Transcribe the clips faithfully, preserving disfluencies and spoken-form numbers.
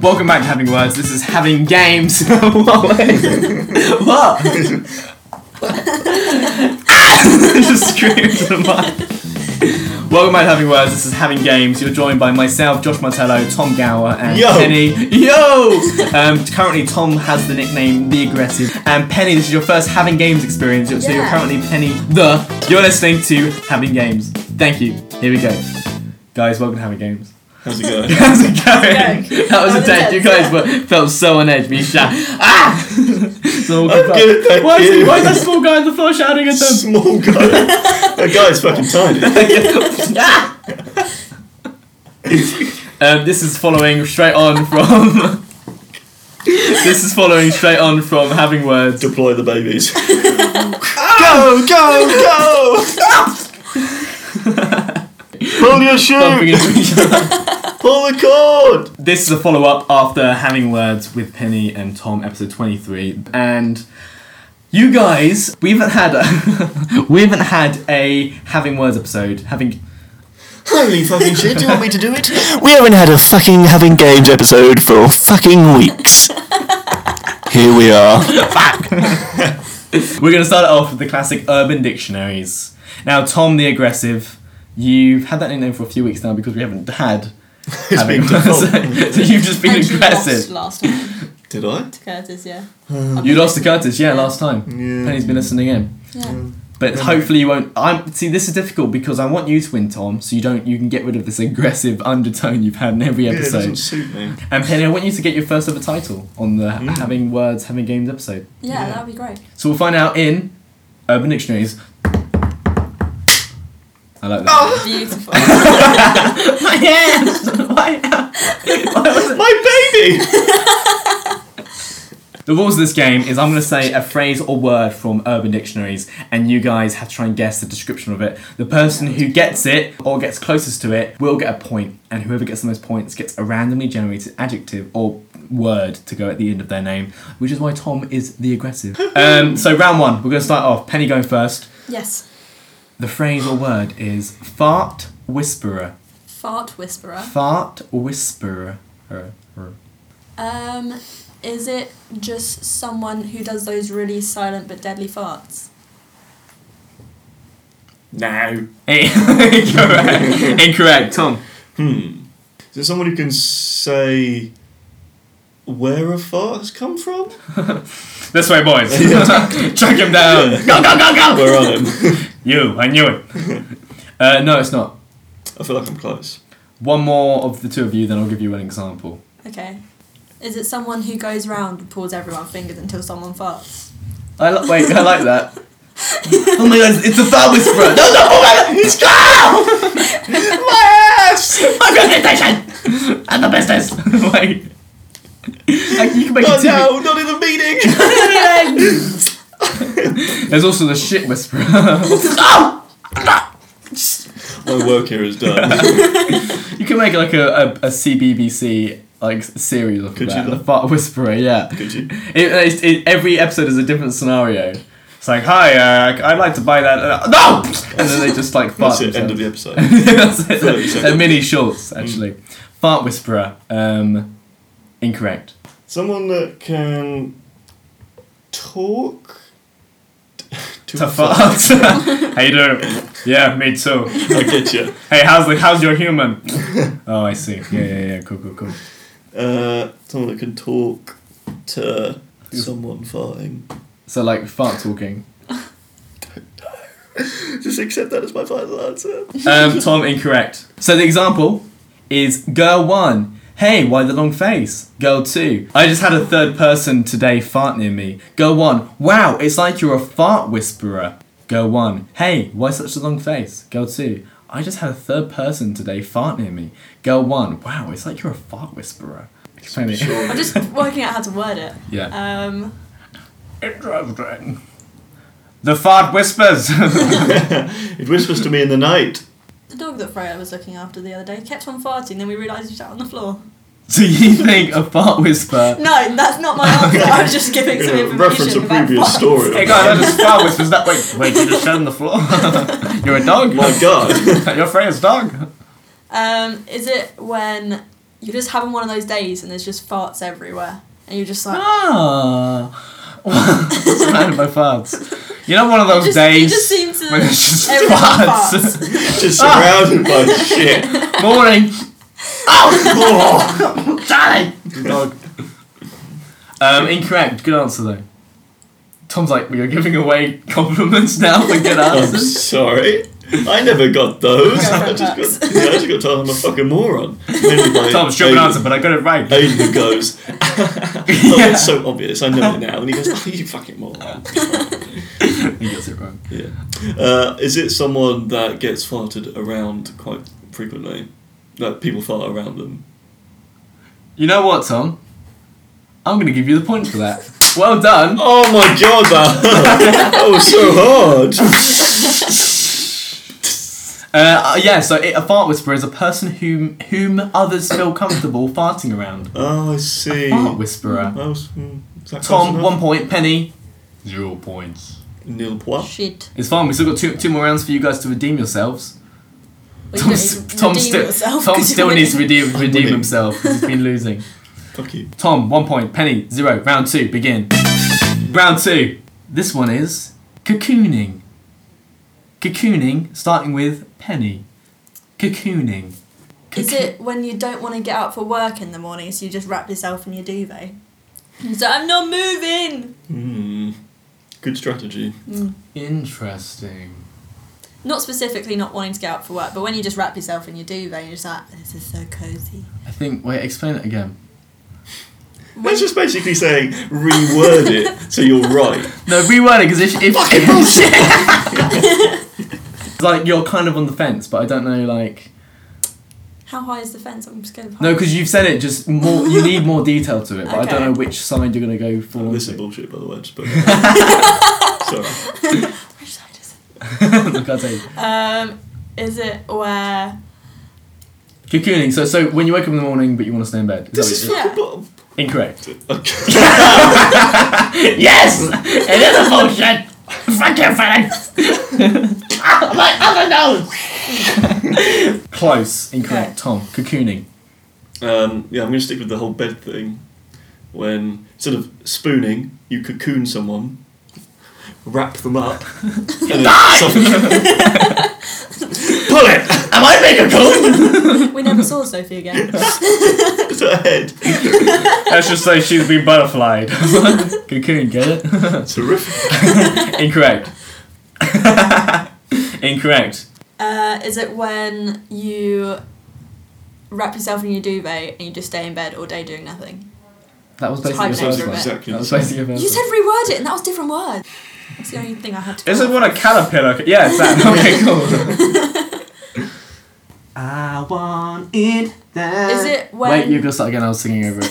Welcome back to Having Words. This is Having Games. What? What? Just screamed to the mic. Welcome back to Having Words. This is Having Games. You're joined by myself, Josh Martello, Tom Gower, and Yo. Penny. Yo! Um, currently, Tom has the nickname The Aggressive. And Penny, this is your first Having Games experience. So Yeah. you're currently Penny the. You're listening to Having Games. Thank you. Here we go. Guys, welcome to Having Games. How's it going? How's it going? How's it going? That was That was intense. You intense, guys yeah. were, felt so on edge. Me shout. Ah! So I'm good, thank why, is you. he, why is that small guy on the floor shouting at them? Small guy. That guy's fucking tiny. um, this is following straight on from. This is following straight on from Having Words. Deploy the babies. Go, go, go! Pull your Bumping shoe! into each other. Pull the cord! This is a follow up after Having Words with Penny and Tom, episode twenty-three, and you guys, we haven't had a we haven't had a Having Words episode. Having Holy fucking shit, do you want me to do it? We haven't had a fucking Having Games episode for fucking weeks. Here we are. We're gonna start it off with the classic Urban Dictionaries. Now, Tom the Aggressive, you've had that nickname for a few weeks now because we haven't had. It's Having been Words. default. So you've just been And you aggressive. lost last time Did I? to Curtis, yeah. You lost to Curtis, yeah, last time. Yeah. Penny's been listening in. Yeah. But hopefully you won't. I'm see. This is difficult because I want you to win, Tom, so you don't. You can get rid of this aggressive undertone you've had in every Yeah, it episode. doesn't suit me. And Penny, I want you to get your first ever title on the Mm. Having Words, Having Games episode. Yeah, Yeah. that would be great. So we'll find out in Urban Dictionaries. I like that. Oh. Beautiful. My hands. Why? Why was it? My baby! The rules of this game is I'm going to say a phrase or word from Urban Dictionaries, and you guys have to try and guess the description of it. The person who gets it or gets closest to it will get a point, and whoever gets the most points gets a randomly generated adjective or word to go at the end of their name, which is why Tom is the aggressive. Um, so round one, we're going to start off. Penny going first. Yes. The phrase or word is fart whisperer. Fart whisperer. Fart whisperer. Um, is it just someone who does those really silent but deadly farts? No. Incorrect. Incorrect. Tom. Hmm. Is there someone who can say where a fart has come from? This way, boys. Track him down. Go, go, go, go. We're on him. You, I knew it. Uh, no, it's not. I feel like I'm close. One more of the two of you, then I'll give you an example. Okay. Is it someone who goes round and pulls everyone's fingers until someone farts? I li- wait, I like that. Oh my god, it's a fart whisperer. No, no, oh my it's gone! My ass! My reputation! And the business. Wait. Like, you can make Oh a T V. no, not in the meeting! There's also the shit whisperer. Oh! My work here is done. You can make like a, a, a C B B C like series of Could that. you The though? fart whisperer, yeah. Could you? It, it, it, every episode is a different scenario. It's like, hi, uh, I'd like to buy that. Uh, no! And then they just like fart. That's it, end of themselves. the episode. That's it. thirty They're, seconds. they're mini shorts, actually. Fart whisperer. Um, incorrect. Someone that can talk to, To a fart. How you doing? Yeah, me too. I get you. Hey, how's the, how's your human? Oh, I see. Yeah, yeah, yeah. Cool, cool, cool. Uh, someone that can talk to someone farting. So like fart talking. Just accept that as my final answer. Um, Tom, incorrect. So the example is girl one. Hey, why the long face? Girl two. I just had a third person today fart near me. Girl one. Wow, it's like you're a fart whisperer. Girl one. Hey, why such a long face? Girl two. I just had a third person today fart near me. Girl one. Wow, it's like you're a fart whisperer. Explain it. I'm just working out how to word it. Yeah. Um, Interesting. The fart whispers. It whispers to me in the night. the dog that Freya was looking after the other day kept on farting, then we realised he sat on the floor. So you think a fart whisper? No, that's not my answer. I was just giving some Yeah, information reference a about previous farts. story. Hey guys, I just fart whispers that way. Wait, you just sat on the floor? You're a dog? My God. You're Freya's dog? Um, is it when you're just having one of those days and there's just farts everywhere. And you're just like... Ah! Surrounded by farts. You know one of those just, days you just seem to... when it's just everyone farts. farts. Just surrounded by shit. Morning. Oh, Charlie. Dog. Um, incorrect. Good answer though. Tom's like, we are giving away compliments now for good I'm answers. sorry. I never got those. Go I for just facts. got, yeah, I just got told I'm a fucking moron. Mainly by Tom, stupid Aiden- answer, but I got it right. Aiden who goes, oh, it's so obvious, I know it now. And he goes, oh, you fucking moron. He gets it wrong. Yeah. Uh, is it someone that gets farted around quite frequently? Like, people fart around them? You know what, Tom? I'm going to give you the point for that. Well done. Oh my god, that hurt. That was so hard. Uh, yeah, so it, a fart whisperer is a person whom whom others feel comfortable farting around. Oh, I see. Fart whisperer. That was, mm, is that close Tom, enough? one point. Penny, zero points. Nil point. Shit. It's fine. We've still got two two more rounds for you guys to redeem yourselves. Well, you Tom, don't s- need to Tom redeem still yourself Tom 'cause still you're needs to winning. redeem redeem winning. himself because he's been losing. Fuck you. Tom, one point. Penny, zero. Round two, begin. Round two. This one is cocooning. Cocooning, starting with Penny. Cocooning. Is Cocoon- it when you don't want to get out for work in the morning, so you just wrap yourself in your duvet? You say, I'm not moving! Hmm. Good strategy. Mm. Interesting. Not specifically not wanting to get out for work, but when you just wrap yourself in your duvet, you're just like, this is so cosy. I think. Wait, explain it again. When, That's just basically saying reword it so you're right. No, reword it because if if Fucking bullshit! it's like you're kind of on the fence, but I don't know like. how high is the fence? I'm scared of No, heights. because you've said it. Just more. You need more detail to it, but I don't Okay. know which side you're gonna go for. Oh, this is onto. bullshit, by the way. Just put Sorry. Which side is Look, I'll tell you. it? Um, is it where... Cocooning. So, so when you wake up in the morning, but you want to stay in bed. Is This that is what Yeah. fucking bottom. it- incorrect. Okay. Yes, it is a bullshit. Fuck your face. My other nose. Close. Incorrect. Okay. Tom. Cocooning. Um, yeah, I'm going to stick with the whole bed thing. When, instead of spooning, you cocoon someone, wrap them up, and then suffocate. Pull it! Am I being a cocoon? We never saw Sophie again. It's her head. Let's just say she's been butterflied. Cocoon. Get it? Terrific. Incorrect. Incorrect. Uh, is it when you wrap yourself in your duvet and you just stay in bed all day doing nothing? That was It's basically your hibernate first for a one. bit. Exactly That was the same. basically your first You one. said reword it and that was different words. That's the only thing I had to Is go it off. what a caterpillar? c- Yeah, it's that. Okay, cool. I want it that. Is it when... Wait, you gotta start again. I was singing over it.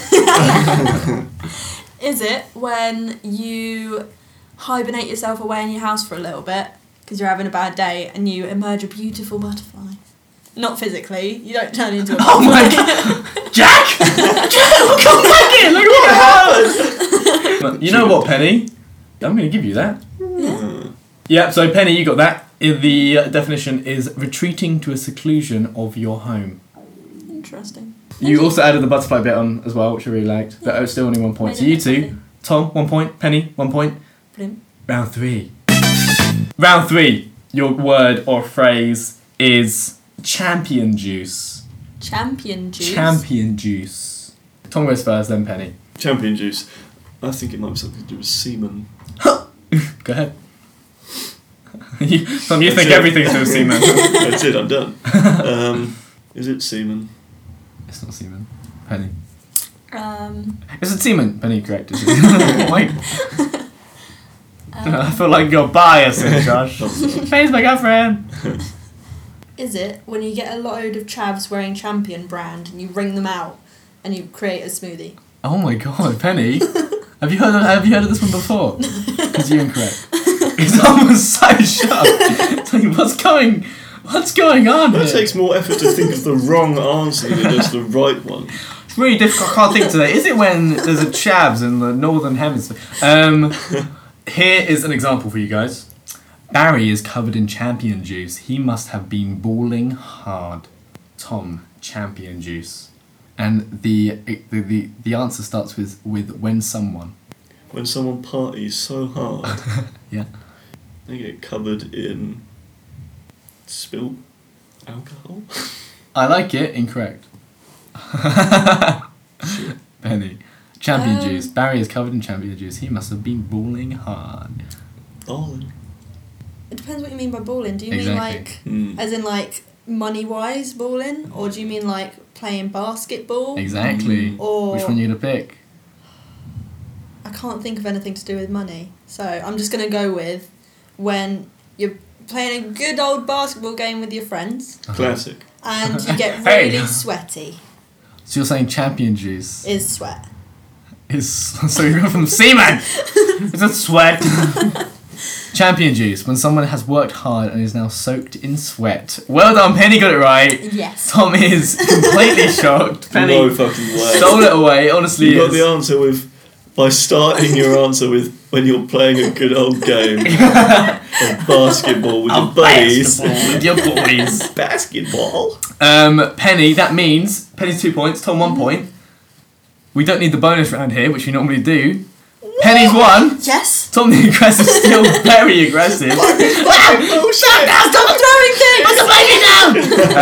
Is it when you hibernate yourself away in your house for a little bit because you're having a bad day and you emerge a beautiful butterfly? Not physically. You don't turn into a butterfly. Oh my god, Jack! Jack, come back in! Look what happened! You know what, Penny? I'm gonna give you that. Uh, Yeah. So Penny, you got that. I- The uh, definition is retreating to a seclusion of your home. Interesting. You also added the butterfly bit on as well, which I really liked. But it's still only one point. So you two, Tom, one point. Penny, one point. Blim. Round three. Round three. Your word or phrase is champion juice. Champion juice. Champion juice. Tom goes first, then Penny. champion juice. I think it might be something to do with semen. Go ahead. you, Tom, you That's think it. everything's to do with semen. That's it, I'm done. Um, is it semen? It's not semen. Penny. Um, Is it semen? Penny, correct. Is it? Wait. I feel like you're biased, Josh. Penny's my girlfriend. is it when you get a load of chavs wearing Champion brand and you wring them out and you create a smoothie? Oh my god, Penny. Have you heard of, have you heard of this one before? Because you're incorrect. It's almost so shocked. It's like, what's going what's going on That here? takes more effort to think of the wrong answer than it does the right one. It's really difficult. I can't think today. Is it when there's a chavs in the northern hemisphere? Um, here is an example for you guys. Barry is covered in champion juice. He must have been balling hard. Tom, champion juice. And the the, the the answer starts with with when someone. When someone parties so hard, Yeah. they get covered in spilt alcohol. I like it. Incorrect. Penny. Champion Um, juice. Barry is covered in champion juice. He must have been balling hard. Balling. It depends what you mean by balling. Do you Exactly. mean like, Mm. as in like money wise balling, or do you mean like playing basketball? Exactly. Or Which one you gonna pick? I can't think of anything to do with money, so I'm just gonna go with when you're playing a good old basketball game with your friends Classic. and you get Hey. really sweaty. So you're saying champion juice Is sweat. is so you're going from semen. It's a sweat. Champion juice, when someone has worked hard and is now soaked in sweat. Well done, Penny got it right. Yes. Tom is completely shocked. Penny No fucking way. stole it away. Honestly, You got it's- the answer with by starting your answer with when you're playing a good old game of basketball with your buddies. basketball with your boys. Basketball. Um, Penny, that means Penny's two points, Tom one point. We don't need the bonus round here, which we normally do. Penny's one. Yes. Tom the aggressive, still very aggressive. Bullshit. Stop throwing things.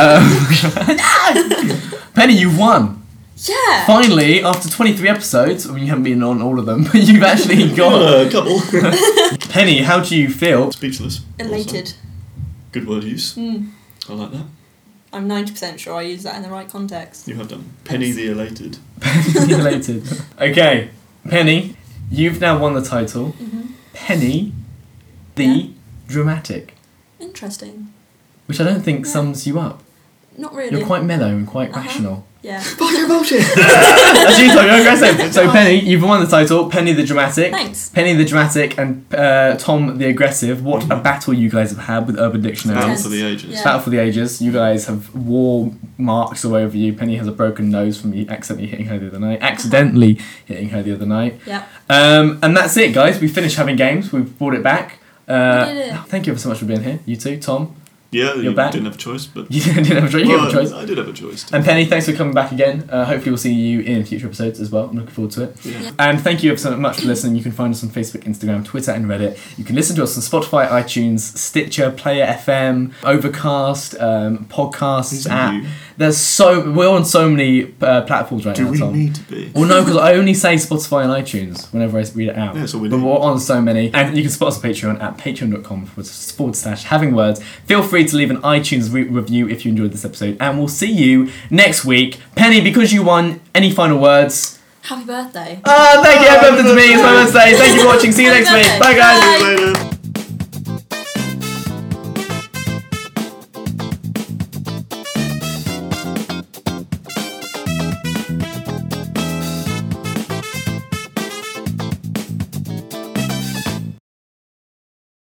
Um, Penny, you've won. Yeah. Finally, after twenty-three episodes, I mean, you haven't been on all of them, but you've actually got. Uh, a couple. Penny, how do you feel? Speechless. Elated. Also. Good word use. Mm. I like that. I'm ninety percent sure I used that in the right context. You have done. Penny the elated. Penny elated. Okay, Penny, you've now won the title. Mm-hmm. Penny, the Yeah. dramatic, Interesting. which I don't think Yeah. sums you up. Not really. You're quite mellow and quite Uh-huh. rational. Yeah. Fucking bullshit. That's you, Tom. You're aggressive. So, Penny, you've won the title. Penny the dramatic. Thanks. Penny the dramatic and uh, Tom the aggressive. What a battle you guys have had with Urban Dictionary. Battle Yes. for the ages. Yeah. Battle for the ages. You guys have war marks all over you. Penny has a broken nose from me accidentally hitting her the other night. Accidentally hitting her the other night. Yeah. Um, and that's it, guys. We finished having games. We've brought it back. Uh, We did it. Thank you ever so much for being here. You too, Tom. Yeah, You're you back. didn't have a choice, but You didn't have a choice. You Well, have a choice. I did have a choice. And Penny, thanks for coming back again. Uh, hopefully we'll see you in future episodes as well. I'm looking forward to it. Yeah. Yeah. And thank you ever so much for listening. You can find us on Facebook, Instagram, Twitter and Reddit. You can listen to us on Spotify, iTunes, Stitcher, Player F M, Overcast, um, podcasts, Who's app. you? There's so we're on so many uh, platforms right Do now, we Tom. need to be? Well, no, because I only say Spotify and iTunes whenever I read it out. Yeah, so we but do. we're on so many. And you can spot us on Patreon at patreon.com forward slash having words. Feel free to leave an iTunes re- review if you enjoyed this episode. And we'll see you next week. Penny, because you won, any final words? Happy birthday. Ah, thank you. Happy birthday to me. It's my birthday. Thank you for watching. See you Happy next week. birthday. Bye, guys. Bye. See you later.